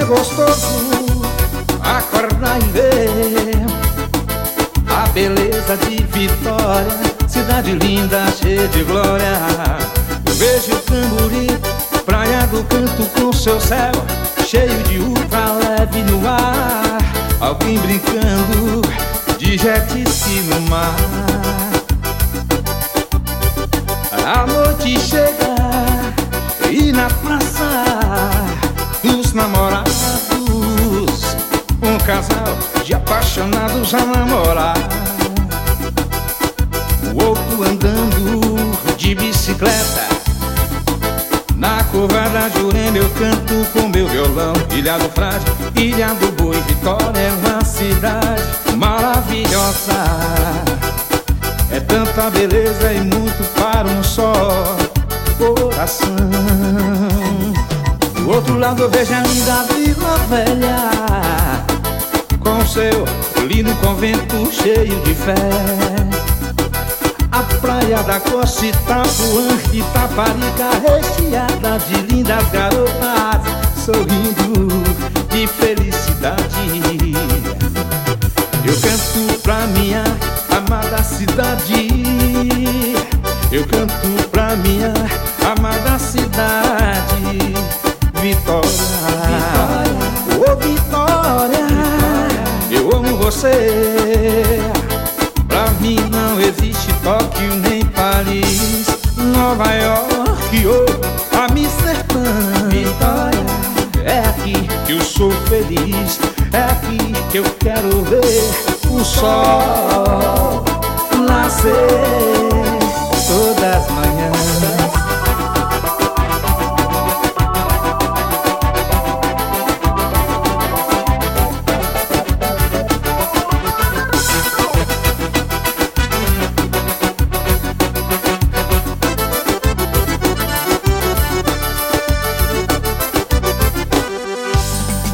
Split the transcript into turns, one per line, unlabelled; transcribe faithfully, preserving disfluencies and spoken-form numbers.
é gostoso acordar e ver a beleza de Vitória, cidade linda, cheia de glória. Eu vejo Camburi, praia do Canto com seu céu cheio de ultra leve no ar, alguém brincando de jet ski no mar. A noite chega e na praça os namorados, um casal de apaixonados a namorar, o outro andando de bicicleta. Na curva da Jurema eu canto com meu violão. Ilha do Frade, Ilha do Boi, Vitória é uma cidade maravilhosa. É tanta beleza e muito para um só coração. Do outro lado eu vejo a linda Vila Velha, com seu lindo convento cheio de fé. A praia da Costa, Itapuã, Itaparica, recheada de lindas garotas, sorrindo de felicidade. Eu canto pra minha amada cidade, eu canto pra minha amada cidade, Vitória. Ô oh, Vitória, eu amo você. Pra mim não existe Tóquio nem Paris, Nova York ou Amsterdã. Vitória, é aqui que eu sou feliz, é aqui que eu quero ver o sol.